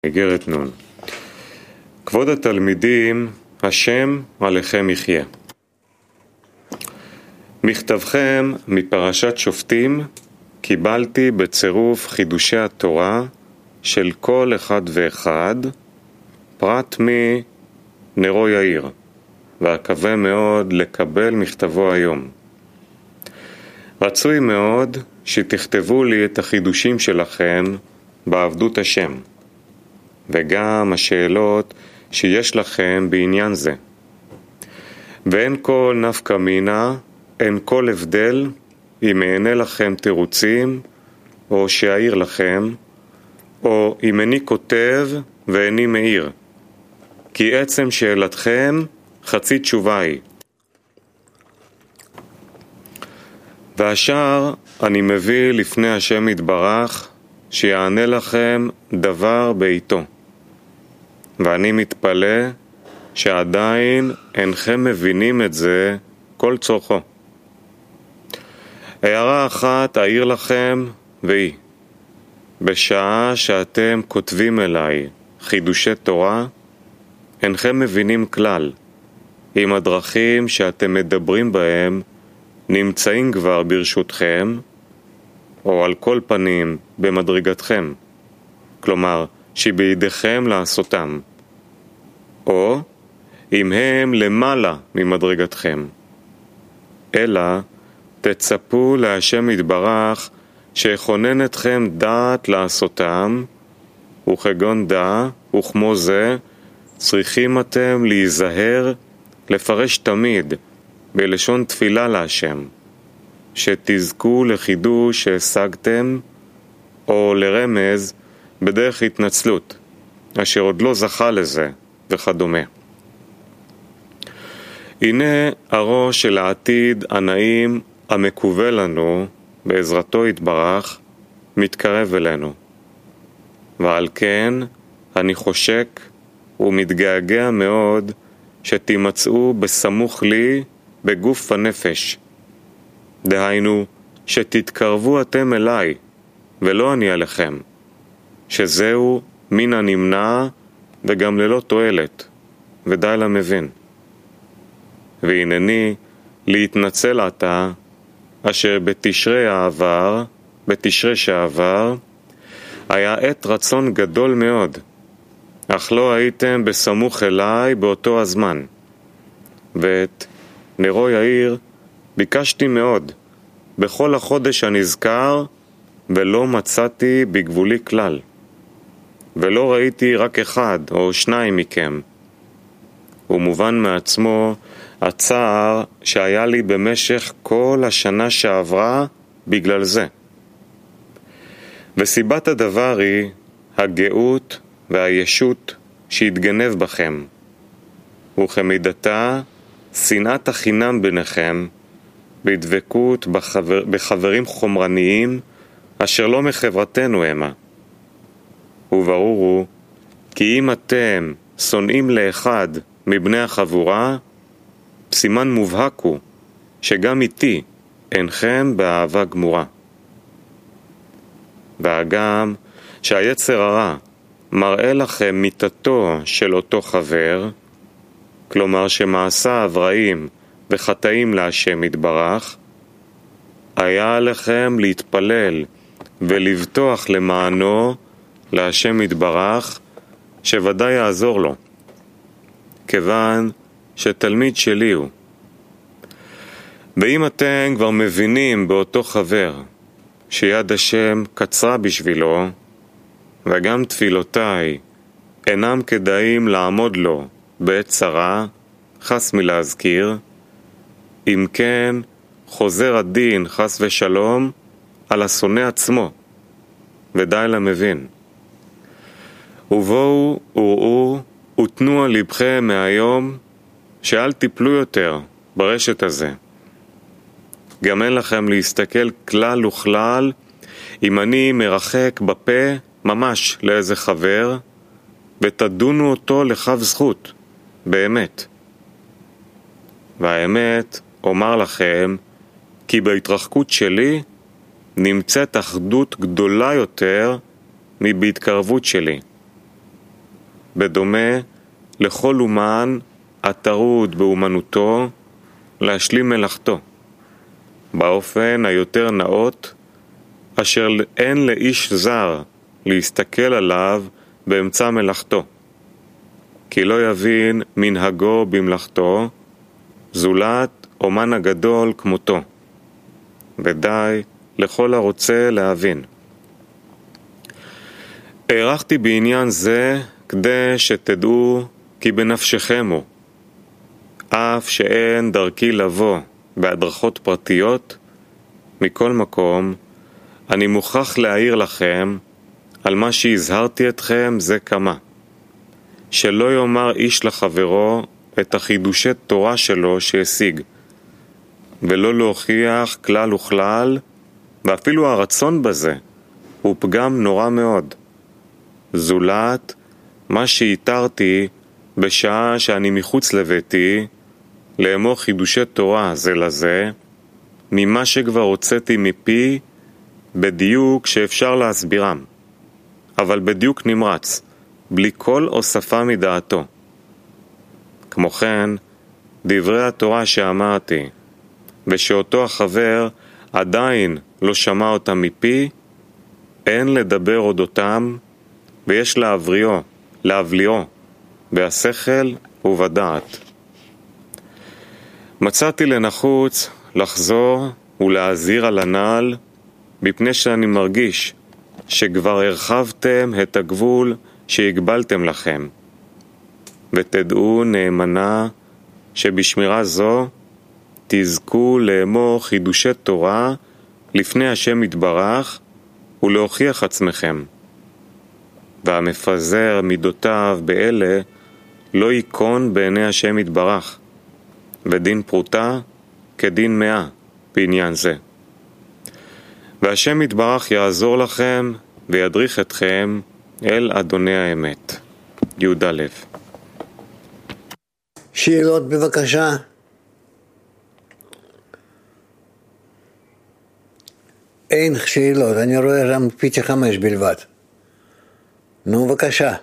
איגרת נון. כבוד התלמידים, השם עליכם יחיה. מכתבכם מפרשת שופטים קיבלתי בצירוף חידושי התורה של כל אחד ואחד, פרט מנרו יאיר, ואקווה מאוד לקבל מכתבו היום. רצוי מאוד שתכתבו לי את החידושים שלכם בעבדות השם, וגם השאלות שיש לכם בעניין זה. ואין כל נפקא מינה, אין כל הבדל אם אענה לכם תירוצים, או שאעיר לכם, או אם איני כותב ואיני מאיר. כי עצם שאלתכם חצי תשובה היא. והשאר אני מביא לפני השם יתברך, שיענה לכם דבר בעיתו. ואני מתפלא שעדיין אינכם מבינים את זה כל צורכו. הערה אחת אעיר לכם, והיא, בשעה שאתם כותבים אליי חידושי תורה, אינכם מבינים כלל אם הדרכים שאתם מדברים בהם נמצאים כבר ברשותכם, או על כל פנים במדרגתכם, כלומר שבידיכם לעשותם, או אם הם למעלה ממדרגתכם. אלא תצפו להשם יתברך שיכונן אתכם דעת לעשותם, וכגון דע וכמו זה צריכים אתם להיזהר לפרש תמיד בלשון תפילה להשם, שתזכו לחידוש שהשגתם, או לרמז בדרך התנצלות, אשר עוד לא זכה לזה, וכדומה. הנה הראש של העתיד הנעים המקווה לנו, בעזרתו יתברך, מתקרב אלינו. ועל כן אני חושק ומתגעגע מאוד שתימצאו בסמוך לי בגוף הנפש. דהיינו, שתתקרבו אתם אליי, ולא אני עליכם, שזהו מן הנמנע וגם ללא תועלת, ודי למבין. והנני להתנצל עתה, אשר בתשרי שעבר, היה עת רצון גדול מאוד, אך לא הייתם בסמוך אליי באותו הזמן. ואת נרו יאיר ביקשתי מאוד, בכל החודש הנזכר, ולא מצאתי בגבולי כלל. ולא ראיתי רק אחד או שניים מכם. ומובן מעצמו הצער שהיה לי במשך כל השנה שעברה בגלל זה. וסיבת הדבר היא הגאות והישות שהתגנב בכם, וכמידתה שנאת החינם ביניכם, בדבקות בחברים חומרניים אשר לא מחברתנו המה. וברור הוא כי אם אתם שונאים לאחד מבני החבורה, סימן מובהק הוא שגם איתי אינכם באהבה גמורה. והגם שהיצר הרע מראה לכם מיתתו של אותו חבר, כלומר שמעשיו רעים וחטאים להשם יתברך, היה עליכם להתפלל ולבטוח למענו להשם יתברך, שוודאי יעזור לו, כיוון שתלמיד שלי הוא. ואם אתם כבר מבינים באותו חבר שיד השם קצרה בשבילו, וגם תפילותיי אינם כדאים לעמוד לו בעת צרה, חס מלהזכיר, אם כן חוזר הדין חס ושלום על השונא עצמו, ודי למבין. ובואו וראו ותנו על לבכם מהיום שאל תיפלו יותר ברשת הזה. גם אין לכם להסתכל כלל וכלל אם אני מרחק בפה ממש לאיזה חבר, ותדונו אותו לכף זכות, באמת. והאמת אומר לכם כי בהתרחקות שלי נמצאת אחדות גדולה יותר מבהתקרבות שלי. בדומה לכל אומן הטרוד באומנותו להשלים מלאכתו, באופן היותר נאות, אשר אין לאיש זר להסתכל עליו באמצע מלאכתו, כי לא יבין מנהגו במלאכתו, זולת אומן הגדול כמותו, ודי לכל הרוצה להבין. הערכתי בעניין זה כדי שתדעו כי בנפשכם הוא, אף שאין דרכי לבוא בהדרכות פרטיות, מכל מקום אני מוכרח להעיר לכם על מה שהזהרתי אתכם זה כמה, שלא יאמר איש לחברו את החידושי תורה שלו שהשיג, ולא להוכיח כלל וכלל, ואפילו הרצון בזה הוא פגם נורא מאוד, זולת מה שהתרתי בשעה שאני מחוץ לביתי, לאמור חידושי תורה זה לזה, ממה שכבר הוצאתי מפי, בדיוק שאפשר להסבירם, אבל בדיוק נמרץ, בלי כל הוספה מדעתו. כמו כן, דברי התורה שאמרתי, ושאותו החבר עדיין לא שמע אותם מפי, אין לדבר אודותם, ויש להבליעו, בהשכל ובדעת. מצאתי לנחוץ לחזור ולהזהיר על הנעל, מפני שאני מרגיש שכבר הרחבתם את הגבול שהגבלתם לכם, ותדעו נאמנה שבשמירה זו תזכו לאמור חידושי תורה לפני השם יתברך ולהוכיח עצמכם, והמפזר מידותיו באלה לא ייכון בעיני השם יתברך, ודין פרוטה כדין 100 בעניין זה. והשם יתברך יעזור לכם וידריך אתכם אל אדוני האמת. יהודה לב. שאלות בבקשה. אין שאלות, אני רואה שם פיצ'ה 5 בלבד. נו בבקשה.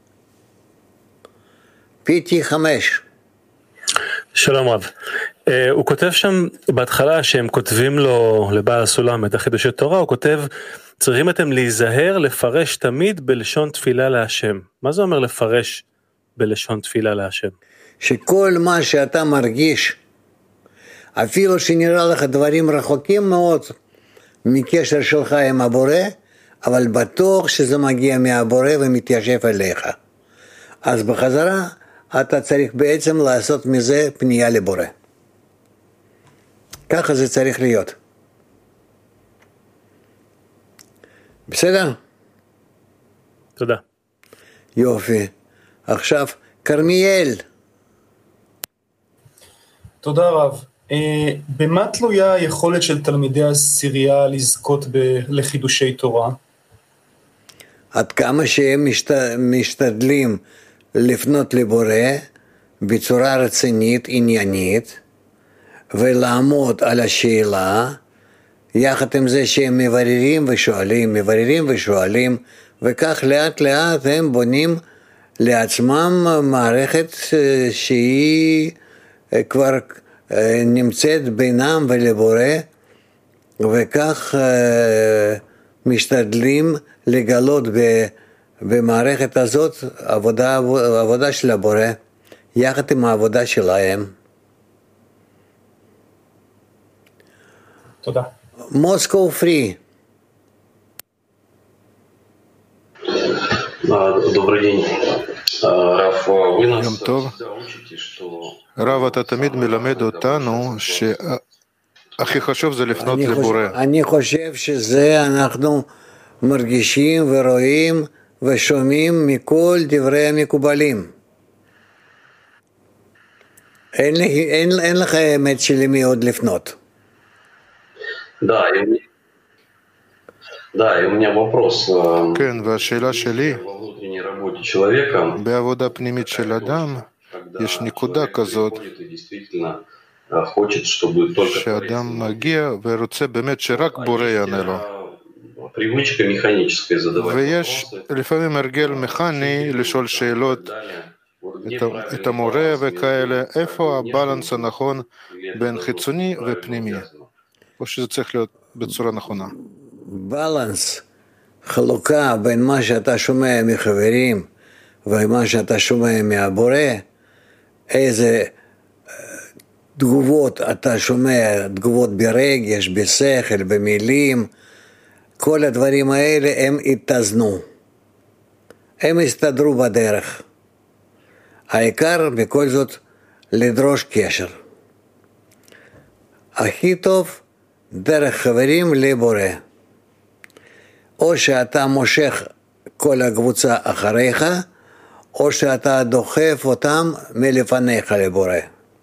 פיצ'ה 5. שלום רב. הוא כותב שם בהתחלה שהם כותבים לו לבעל הסולם את החידושי תורה, הוא כותב צריכים אתם להיזהר לפרש תמיד בלשון תפילה להשם. מה זה אומר לפרש בלשון תפילה להשם? שכל מה שאתה מרגיש, אפילו שנראה לך דברים רחוקים מאוד מקשר שלך עם הבורא, אבל בטוח שזה מגיע מהבורא ומתיישב אליך. אז בחזרה אתה צריך בעצם לעשות מזה פנייה לבורא. ככה זה צריך להיות. בסדר? תודה. יופי. עכשיו, כרמיאל. תודה רב. במה תלויה היכולת של תלמידי העשירייה לזכות לחידושי תורה? עד כמה שהם משתדלים לפנות לבורא בצורה רצינית, עניינית, ולעמוד על השאלה, יחד עם זה שהם מבררים ושואלים, וכך לאט לאט הם בונים לעצמם מערכת שהיא כבר נמצאת בינם ולבורא, וכך משתדלים לגלות במערכת הזאת עבודה של הבורא, יחד עם העבודה שלהם. תודה. מוסקו פרי. Добрый день. Раф, вы нас יום טוב. всегда учите, что רב, אתה תמיד מלמד אותנו שהכי חשוב זה לפנות לבורא. אני חושב שזה אנחנו מרגישים ורואים ושומעים מכל דברי המקובלים. אין לך אמת שלי מי עוד לפנות. Да, и у меня вопрос. כן, והשאלה שלי, Во внутренней работе человека, בעבודה פנימית של אדם, когда יש נקודה человек כזאת, приходит и действительно хочет, чтобы только שאדם מגיע ורוצה באמת שרק בורא יענה לו. Привычка механическая задавать ויש вопросы. לפעמים הרגל מכני לשאול שאלות את המורה וכאלה, איפה הבלנס הנכון בין חיצוני ופנימי, או שזה צריך להיות בצורה נכונה. בלנס, חלוקה בין מה שאתה שומע מחברים ומה שאתה שומע מהבורא, איזה תגובות אתה שומע, תגובות ברגש, בשכל, במילים, כל הדברים האלה הם התאזנו, הם הסתדרו בדרך. העיקר בכל זאת לדרוש קשר. הכי טוב דרך חברים לבורא. או שאתה מושך כל הקבוצה אחריך, או שאתה דוחף אותם מלפניך לבורא.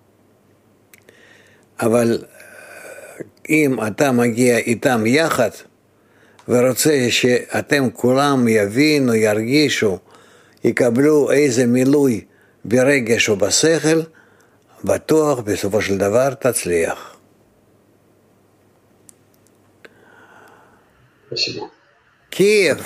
אבל אם אתה מגיע איתם יחד, ורוצה שאתם כולם יבינו, ירגישו, יקבלו איזה מילוי ברגש או בשכל, בטוח בסופו של דבר תצליח. Спасибо. קייב.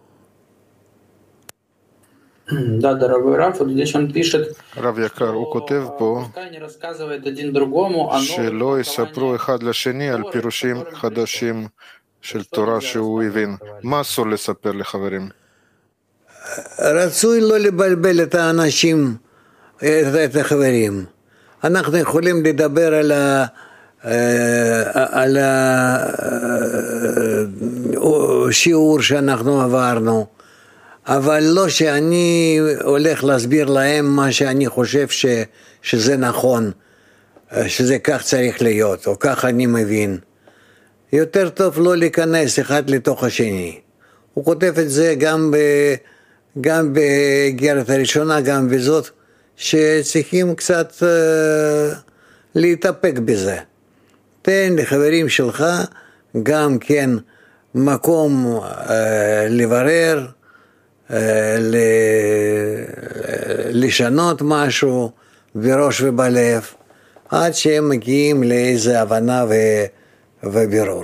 Да, дорогой Раф, вот здесь он пишет, רב יקר, הוא כותב פה пускай не рассказывает один другому о שלא יספרו אחד לשני על פירושים חדשים של תורה שהוא הבין. מה אסור לספר לחברים? רצוי לא לבלבל את האנשים, את החברים. אנחנו יכולים לדבר על השיעור שאנחנו עברנו, אבל לא שאני הולך להסביר להם מה שאני חושב שזה נכון, שזה כך צריך להיות, או כך אני מבין. יותר טוב לא להיכנס אחד לתוך השני. הוא כותב את זה גם באיגרת הראשונה, גם בזאת, שצריכים קצת להתאפק בזה. תן לחברים שלך גם כן מקום לברר, לשנות משהו בראש ובלב, עד שהם מגיעים לאיזו הבנה ובירור.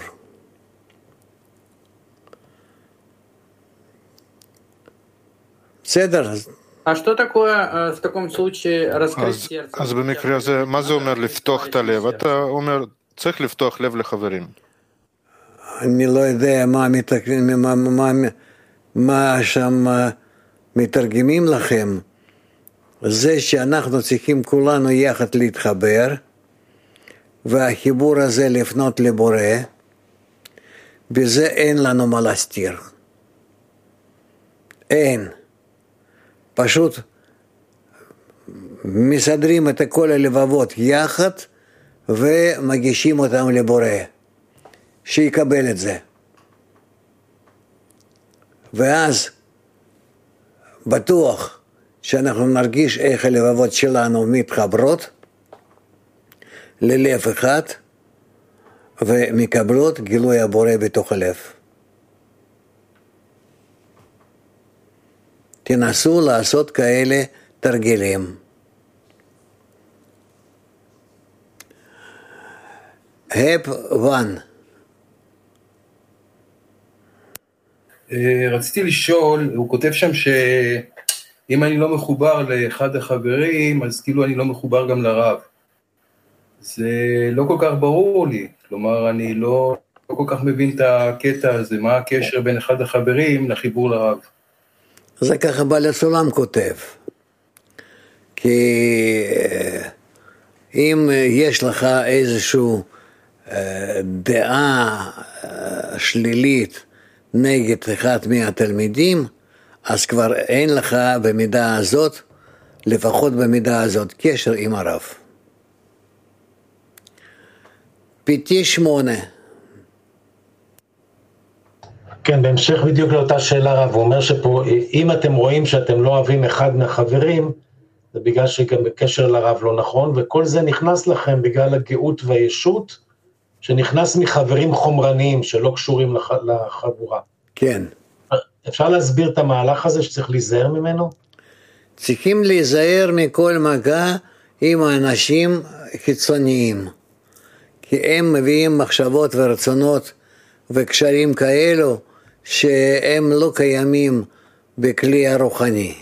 בסדר? А что такое в таком случае раскрыть сердце? אז במקרה הזה, מה זה אומר לפתוח את הלב? אתה אומר, צריך לפתוח לב לחברים. אני לא יודע מה שם מתרגמים לכם. זה שאנחנו צריכים כולנו יחד להתחבר, והחיבור הזה לפנות לבורא, בזה אין לנו מה להסתיר. אין. פשוט מסדרים את כל הלבבות יחד, ומגישים אותם לבורא, שיקבל את זה. ואז בטוח שאנחנו נרגיש איך הלבבות שלנו מתחברות ללב אחד, ומקבלות גילוי הבורא בתוך הלב. תנסו לעשות כאלה תרגילים. הפ וואן. רציתי לשאול, הוא כותב שם שאם אני לא מחובר לאחד החברים, אז כאילו אני לא מחובר גם לרב. זה לא כל כך ברור לי, כלומר אני לא כל כך מבין את הקטע הזה, מה הקשר בין אחד החברים לחיבור לרב. זה ככה בעל הסולם כותב, כי אם יש לך איזושהי דעה שלילית נגד אחד מהתלמידים, אז כבר אין לך במידה הזאת, לפחות במידה הזאת, קשר עם הרב. פיתי 8. כן, בהמשך בדיוק לאותה שאלה רב, הוא אומר שפה, אם אתם רואים שאתם לא אוהבים אחד מהחברים, זה בגלל שגם בקשר לרב לא נכון, וכל זה נכנס לכם בגלל הגאות והישות, שנכנס מחברים חומרניים שלא קשורים לחבורה. כן. אפשר להסביר את המהלך הזה שצריך להיזהר ממנו? צריכים להיזהר מכל מגע עם האנשים חיצוניים, כי הם מביאים מחשבות ורצונות וקשרים כאלו שהם לא קיימים בכלי הרוחני.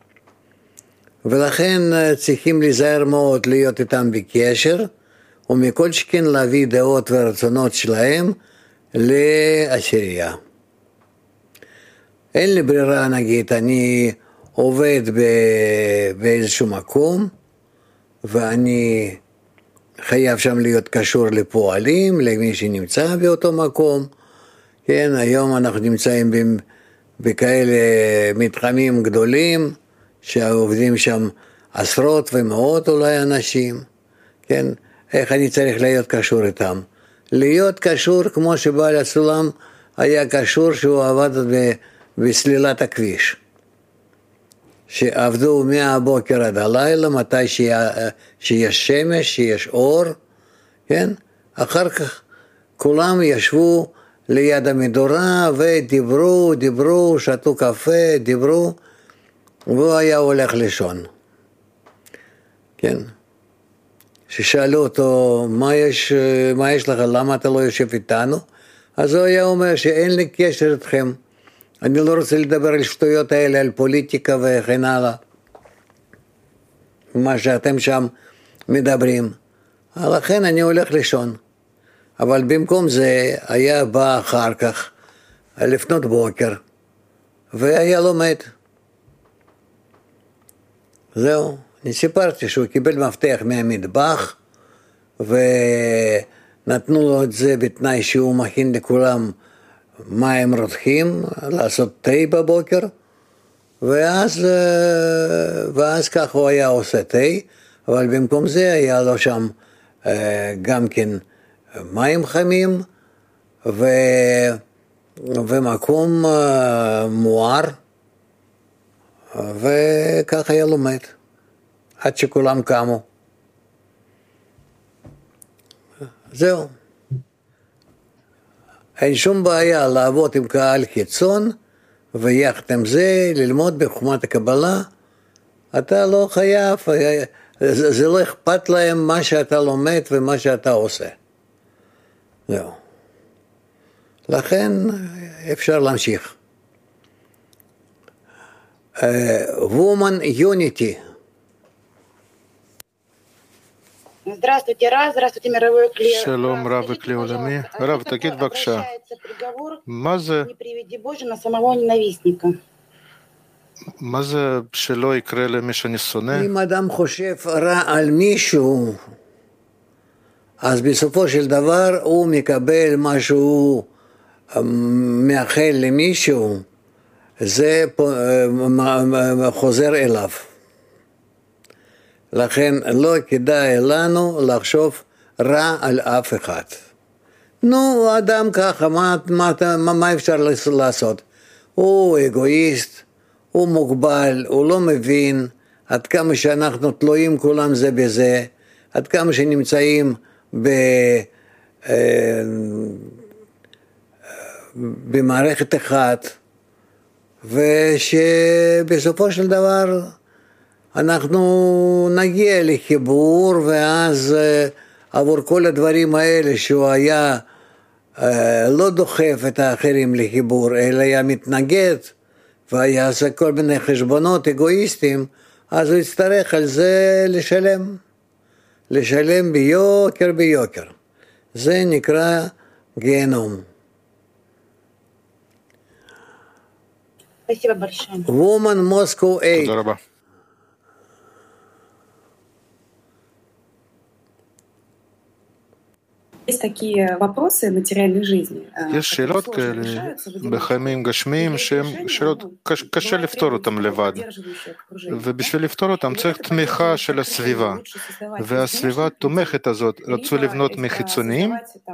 ולכן צריכים להיזהר מאוד להיות איתם בקשר, ומכל שכן להביא דעות ורצונות שלהם לעשירייה. אין לי ברירה, נגיד, אני עובד באיזשהו מקום, ואני חייב שם להיות קשור לפועלים, למי שנמצא באותו מקום. כן, היום אנחנו נמצאים בכאלה מתחמים גדולים, שעובדים שם עשרות ומאות אולי אנשים. כן, איך אני צריך להיות קשור איתם? להיות קשור כמו שבעל הסולם היה קשור שהוא עבד בסלילת הכביש. שעבדו מהבוקר עד הלילה, מתי שיש שמש, שיש אור, כן? אחר כך כולם ישבו ליד המדורה ודיברו, שתו קפה, דיברו, והוא היה הולך לישון. כן? ששאלו אותו, מה יש לך, למה אתה לא יושב איתנו? אז הוא היה אומר שאין לי קשר איתכם, אני לא רוצה לדבר על שטויות האלה, על פוליטיקה וכן הלאה, מה שאתם שם מדברים. לכן אני הולך לישון. אבל במקום זה היה בא אחר כך, לפנות בוקר, והיה לומד. זהו, אני סיפרתי שהוא קיבל מפתח מהמטבח, ונתנו לו את זה בתנאי שהוא מכין לכולם מים רותחים, לעשות תה בבוקר, ואז ככה הוא היה עושה תה, אבל במקום זה היה לו שם גם כן מים חמים, ומקום מואר, וככה היה לומד, עד שכולם קמו. זהו. אין שום בעיה לעבוד עם קהל חיצון, ויחד עם זה ללמוד בחוכמת הקבלה. אתה לא חייב, זה לא אכפת להם מה שאתה לומד ומה שאתה עושה. זהו. לכן אפשר להמשיך. Woman Unity. שלום רב וכלי עולמי. רב, תגיד בבקשה, מה זה שלא יקרה למי שאני שונא? אם אדם חושב רע על מישהו, אז בסופו של דבר הוא מקבל מה שהוא מאחל למישהו, זה חוזר אליו. לכן לא כדאי לנו לחשוב רע על אף אחד. נו, אדם ככה, מה אפשר לעשות? הוא אגואיסט, הוא מוגבל, הוא לא מבין עד כמה שאנחנו תלויים כולם זה בזה, עד כמה שנמצאים במערכת אחת, ושבסופו של דבר אנחנו נגיע לחיבור, ואז עבור כל הדברים האלה שהוא היה לא דוחף את האחרים לחיבור, אלא היה מתנגד, והיה עושה כל מיני חשבונות אגואיסטיים, אז הוא יצטרך על זה לשלם ביוקר. זה נקרא גיהנום. Woman Moscow 8. תודה רבה. יש שאלות כאלה בחיים גשמיים שהן שאלות קשה לפתור אותן לבד, ובשביל לפתור אותן צריך תמיכה של הסביבה, והסביבה תומכת הזאת רצו לבנות מחיצוניים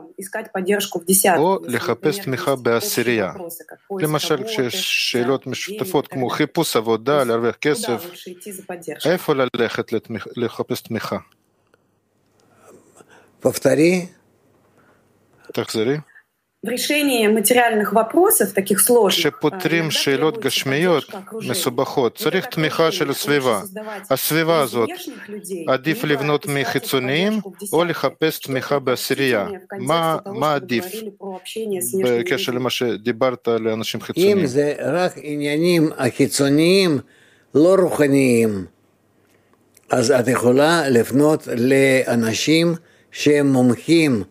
או לחפש תמיכה בעשירייה. למשל כשיש שאלות משותפות כמו חיפוש עבודה, להרוויח כסף, איפה ללכת לחפש תמיכה? повтори. תחזרי. כשפותרים שאלות גשמיות מסובכות, צריך תמיכה של הסביבה. הסביבה הזאת, עדיף לבנות מחיצוניים או לחפש תמיכה בעשירייה? מה עדיף בקשר למה שדיברת לאנשים חיצוניים? אם זה רק עניינים החיצוניים, לא רוחניים, אז את יכולה לפנות לאנשים שהם מומחים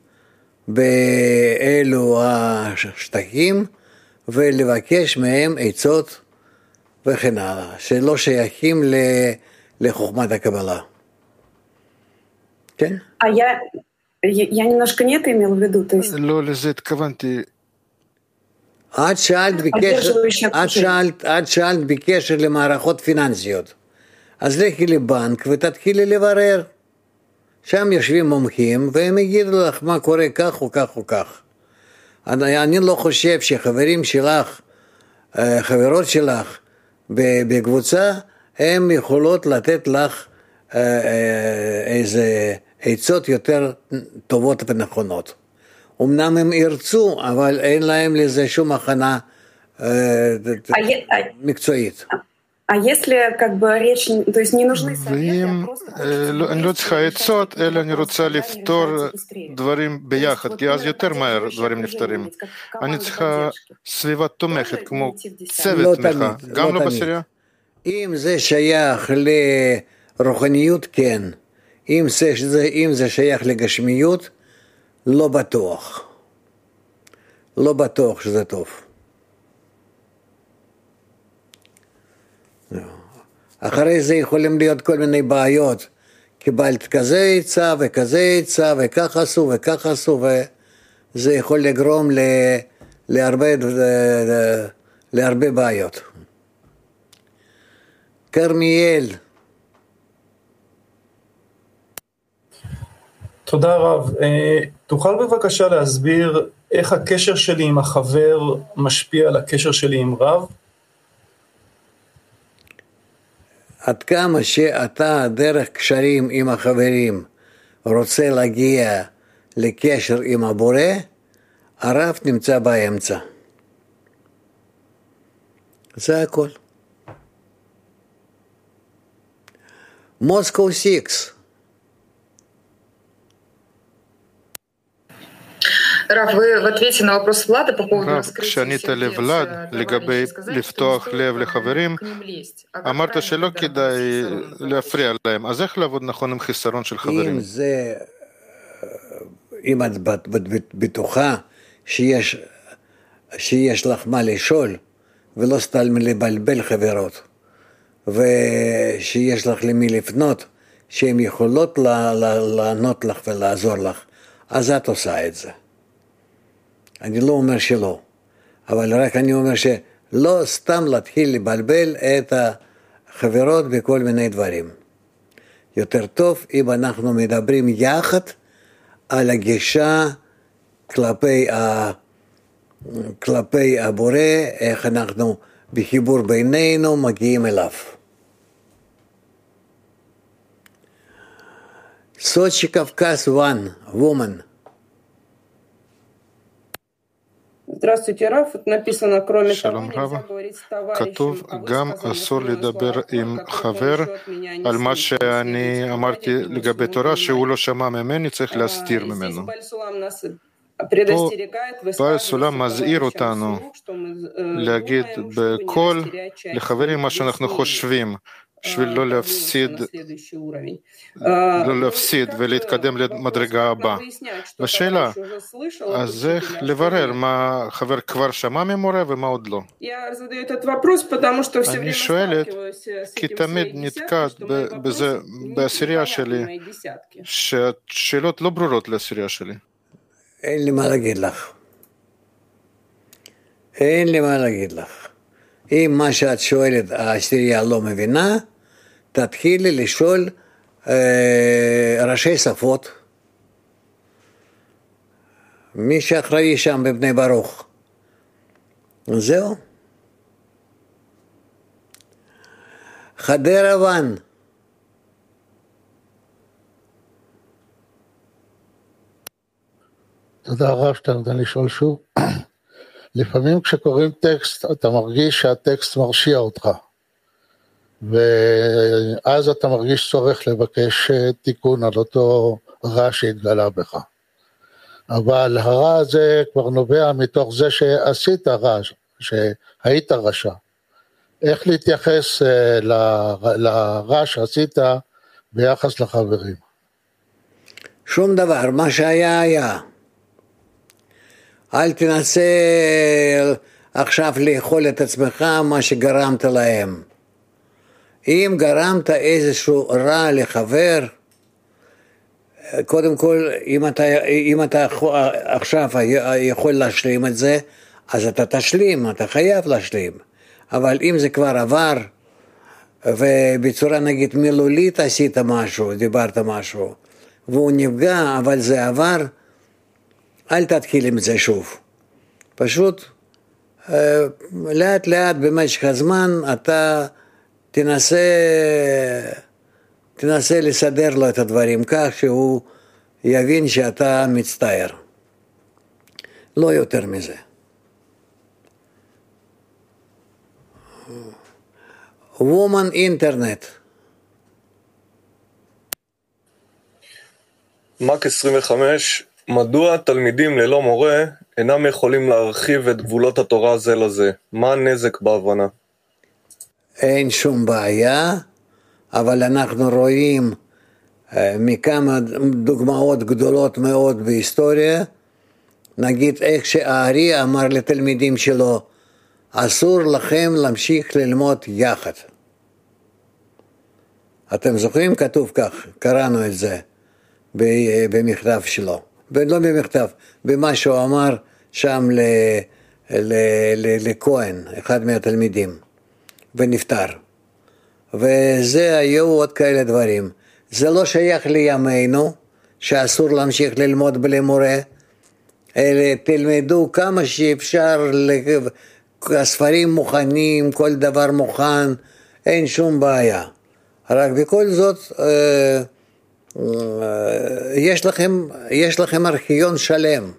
באלו השטחים ולבקש מהם עצות וכן הלאה, שלא שייכים לחוכמת הקבלה. כן? Я немножко не это имела в виду, то есть... לא לזה התכוונתי. את שאלת בקשר למערכות פיננסיות. אז לכי לבנק ותתחילי לברר. שם יושבים מומחים והם יגידו לך מה קורה כך או כך או כך. אני לא חושב שחברים שלך, חברות שלך בקבוצה, הם יכולות לתת לך איזה עצות יותר טובות ונכונות. אמנם הם ירצו, אבל אין להם לזה שום הכנה מקצועית. ואם אני לא צריכה עצות, אלא אני רוצה לפתור דברים ביחד, כי אז יותר מהר דברים נפתרים. אני צריכה סביבה תומכת, כמו צוות תמיכה, גם לא בסירייה? אם זה שייך לרוחניות, כן. אם זה שייך לגשמיות, לא בטוח. לא בטוח שזה טוב. אחרי זה יכולים להיות כל מיני בעיות. קיבלת כזה עצה וכזה עצה וכך עשו וכך עשו, וזה יכול לגרום להרבה בעיות. כרמיאל. תודה רב. תוכל בבקשה להסביר איך הקשר שלי עם החבר משפיע על הקשר שלי עם רב? עד כמה שאתה דרך קשרים עם החברים רוצה להגיע לקשר עם הבורא, הרב נמצא באמצע. זה הכל. מוסקו 6. כשענית לוולד לגבי לפתוח לב לחברים, אמרת שלא כדאי להפריע להם, אז איך לעבוד נכון עם חיסרון של חברים? אם את בטוחה שיש לך מה לשאול, ולא סתם לבלבל חברות, ושיש לך למי לפנות, שהן יכולות לענות לך ולעזור לך, אז את עושה את זה. אני לא אומר שלא, אבל רק אני אומר שלא סתם להתחיל לבלבל את החברות בכל מיני דברים. יותר טוב אם אנחנו מדברים יחד על הגישה כלפי הבורא, איך אנחנו בחיבור בינינו מגיעים אליו. סוצ'י קווקס 1, woman. שלום רב, כתוב גם אסור לדבר עם חבר על מה שאני אמרתי לגבי תורה שהוא לא שמע ממני, צריך להסתיר ממנו. פה בעל סולם מזהיר אותנו להגיד בקול לחברים מה שאנחנו חושבים, בשביל לא להפסיד ולהתקדם למדרגה הבאה. השאלה, אז איך לברר מה חבר כבר שמע ממורה ומה עוד לא? אני שואלת, כי תמיד נתקעת בזה בעשירייה שלי, שהשאלות לא ברורות לעשירייה שלי. אין לי מה להגיד לך. אין לי מה להגיד לך. אם מה שאת שואלת העשירייה לא מבינה, תתחילי לשאול ראשי שפות, מי שאחראי שם בבני ברוך. זהו. חדרה ון. תודה רב שאתה נותן לשאול שוב. לפעמים כשקוראים טקסט, אתה מרגיש שהטקסט מרשיע אותך. ואז אתה מרגיש צורך לבקש תיקון על אותו רע שהתגלה בך. אבל הרע הזה כבר נובע מתוך זה שעשית רע, שהיית רשע. איך להתייחס לרע שעשית ביחס לחברים? שום דבר, מה שהיה היה. אל תנסה עכשיו לאכול את עצמך מה שגרמת להם. אם גרמת איזשהו רע לחבר, קודם כל, אם אתה עכשיו יכול להשלים את זה, אז אתה תשלים, אתה חייב להשלים. אבל אם זה כבר עבר, ובצורה נגיד מילולית עשית משהו, דיברת משהו, והוא נפגע, אבל זה עבר, אל תתחיל עם זה שוב. פשוט, לאט לאט במשך הזמן, אתה תנסה לסדר לו את הדברים כך שהוא יבין שאתה מצטער. לא יותר מזה. וומן אינטרנט. מק 25, מדוע תלמידים ללא מורה אינם יכולים להרחיב את גבולות התורה זה לזה? מה הנזק בהבנה? אין שום בעיה, אבל אנחנו רואים מכמה דוגמאות גדולות מאוד בהיסטוריה, נגיד איך שהארי אמר לתלמידים שלו, אסור לכם להמשיך ללמוד יחד. אתם זוכרים? כתוב כך, קראנו את זה במכתב שלו. לא במכתב, במה שהוא אמר שם לכהן, אחד מהתלמידים, ונפטר. וזה היו עוד כאלה דברים. זה לא שייך לימינו, שאסור להמשיך ללמוד בלי מורה, אלא תלמדו כמה שאפשר, הספרים מוכנים, כל דבר מוכן, אין שום בעיה. רק בכל זאת, יש לכם ארכיון שלם.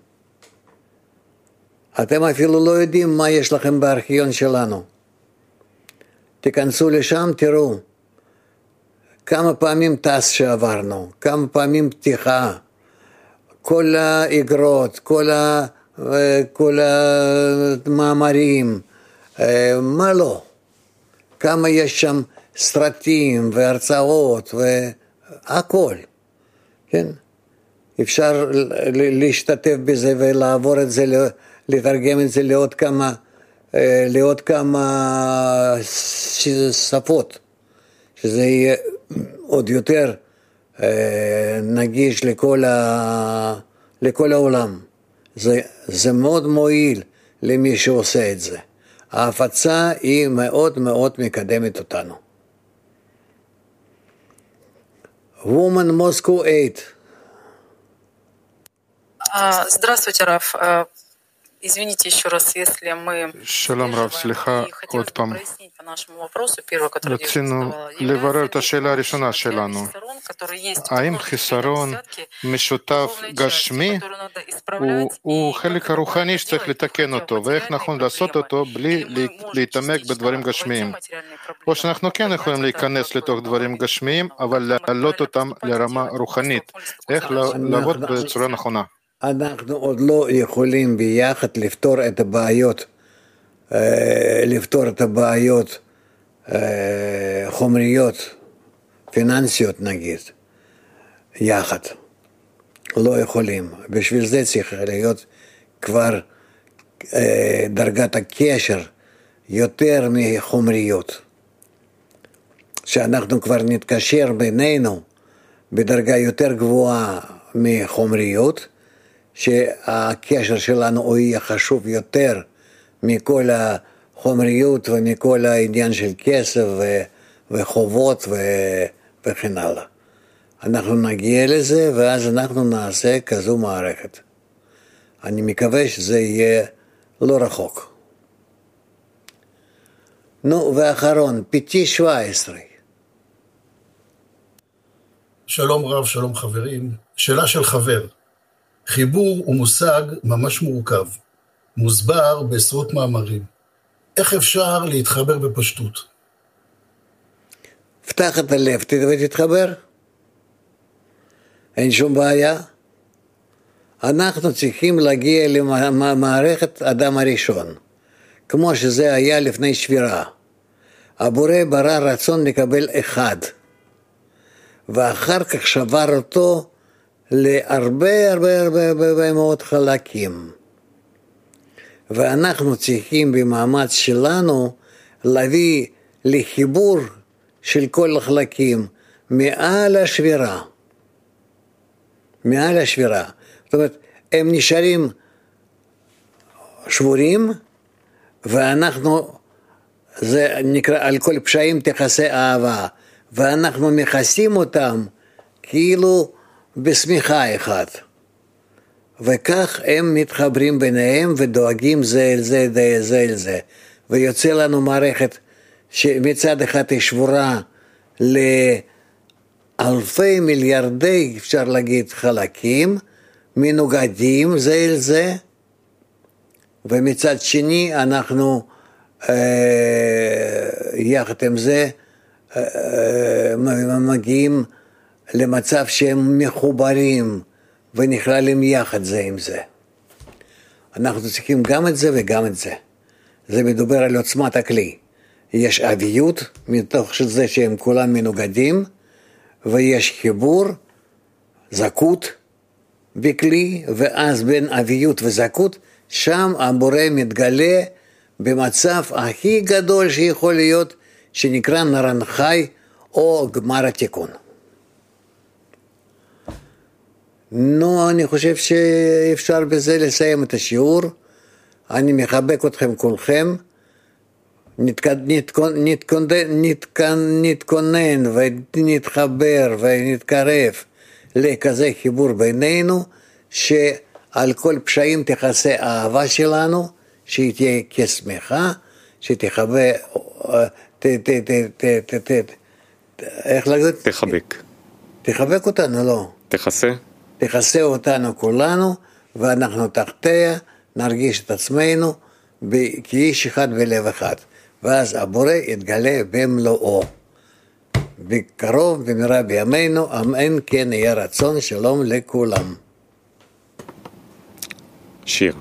אתם אפילו לא יודעים מה יש לכם בארכיון שלנו. תיכנסו לשם, תראו. כמה פעמים טס שעברנו, כמה פעמים פתיחה, כל האגרות, כל המאמרים, מה לא. כמה יש שם סרטים והרצאות והכל. כן? אפשר להשתתף בזה ולעבור את זה, לתרגם את זה לעוד כמה שפות, שזה יהיה עוד יותר נגיש לכל העולם. זה מאוד מועיל למי שעושה את זה. ההפצה היא מאוד מאוד מקדמת אותנו. Woman Moscow 8. Здравствуйте, Раф. Извините еще раз, если мы שלום רב, סליחה עוד פעם. רצינו לברר את השאלה הראשונה שלנו. האם חיסרון משותף גשמי הוא חלק הרוחני שצריך לתקן אותו, ואיך נכון לעשות אותו בלי להתעמק בדברים גשמיים? או שאנחנו כן יכולים להיכנס לתוך דברים גשמיים, אבל להעלות אותם לרמה רוחנית. איך לעבוד בצורה נכונה? אנחנו עוד לא יכולים ביחד לפתור את הבעיות חומריות, פיננסיות נגיד, יחד. לא יכולים. בשביל זה צריך להיות כבר דרגת הקשר יותר מחומריות. שאנחנו כבר נתקשר בינינו בדרגה יותר גבוהה מחומריות, שהקשר שלנו הוא יהיה חשוב יותר מכל החומריות ומכל העניין של כסף וחובות וכן הלאה. אנחנו נגיע לזה ואז אנחנו נעשה כזו מערכת. אני מקווה שזה יהיה לא רחוק. נו, ואחרון, פיטי 17. שלום רב, שלום חברים. שאלה של חבר. חיבור הוא מושג ממש מורכב, מוסבר בעשרות מאמרים. איך אפשר להתחבר בפשטות? פתח את הלב ותתחבר. אין שום בעיה. אנחנו צריכים להגיע למערכת אדם הראשון, כמו שזה היה לפני שבירה. הבורא ברא רצון לקבל אחד, ואחר כך שבר אותו להרבה הרבה הרבה הרבה מאוד חלקים. ואנחנו צריכים במאמץ שלנו להביא לחיבור של כל החלקים מעל השבירה. מעל השבירה. זאת אומרת, הם נשארים שבורים, ואנחנו, זה נקרא, על כל פשעים תכסה אהבה, ואנחנו מכסים אותם כאילו בשמיכה אחת. וכך הם מתחברים ביניהם ודואגים זה אל זה, זה אל זה. ויוצא לנו מערכת שמצד אחד היא שבורה לאלפי מיליארדי, אפשר להגיד, חלקים, מנוגדים זה אל זה, ומצד שני אנחנו יחד עם זה מגיעים למצב שהם מחוברים ונכללים יחד זה עם זה. אנחנו צריכים גם את זה וגם את זה. זה מדובר על עוצמת הכלי. יש אביות מתוך זה שהם כולם מנוגדים, ויש חיבור, זכות בכלי, ואז בין אביות וזכות, שם הבורא מתגלה במצב הכי גדול שיכול להיות, שנקרא נרן חי או גמר התיקון. נו, אני חושב שאפשר בזה לסיים את השיעור. אני מחבק אתכם כולכם. נתכונן ונתחבר ונתקרב לכזה חיבור בינינו, שעל כל פשעים תכסה האהבה שלנו, שהיא תהיה כשמחה, שתחבא, איך להגיד? תחבק. תחבק אותנו, לא. תכסה אותנו כולנו, ואנחנו תחתיה נרגיש את עצמנו כאיש אחד בלב אחד. ואז הבורא יתגלה במלואו. בקרוב במהרה בימינו, אמן כן יהיה רצון, שלום לכולם. שיר.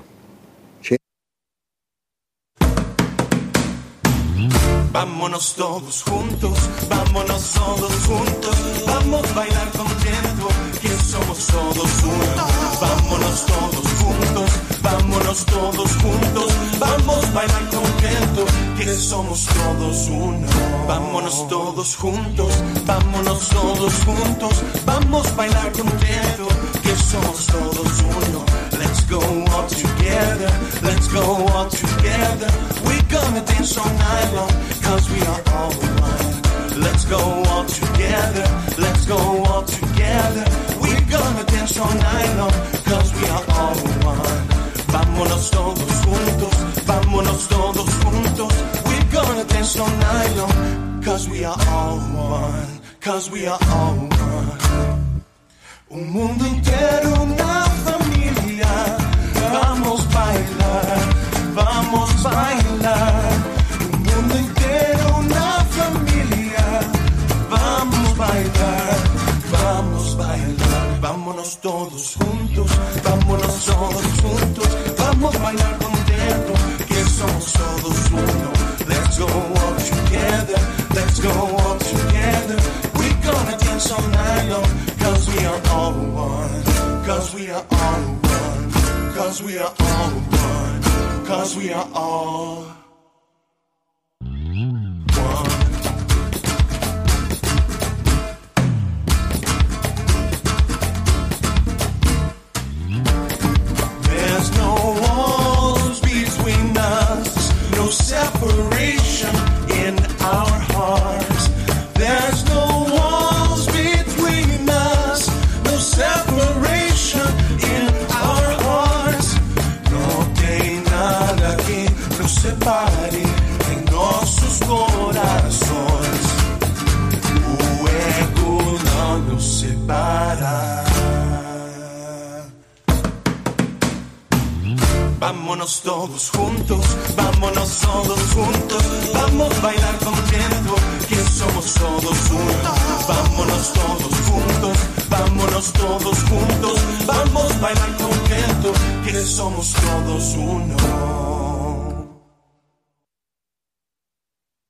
Vámonos todos juntos, vámonos todos juntos, vamos a bailar contento, que somos todos uno. Vámonos todos juntos, vámonos todos juntos, vamos a bailar contento, que somos todos uno. Vámonos todos juntos, vámonos todos juntos, vamos a bailar contento, que somos todos uno. Let's go all together, let's go all together, we're gonna dance all night long, cause we are all one. Let's go all together, let's go all together, we're gonna dance all night long, cause we are all one. Vámonos todos juntos, vámonos todos juntos, we're gonna dance all night long, cause we are all one, cause we are all one. Un mundo entero, una familia, vamos a bailar, vamos a bailar. Un mundo entero, una familia, vamos a bailar, vamos a bailar. Vámonos todos juntos, vámonos todos juntos, vamos a bailar contento, que somos todos uno. Let's go all together, let's go all together, we're gonna dance all night long, cause we are all one, cause we are all one, cause we are all one, cause we are all one. There's no walls between us, no separation in our hearts. There's no walls between us, no separation in our hearts. No hay nada que nos separe. vámonos todos juntos, vámonos todos juntos, vamos a bailar contento, que somos todos uno. Vámonos todos juntos, vámonos todos juntos, vamos a bailar contento, que somos todos uno.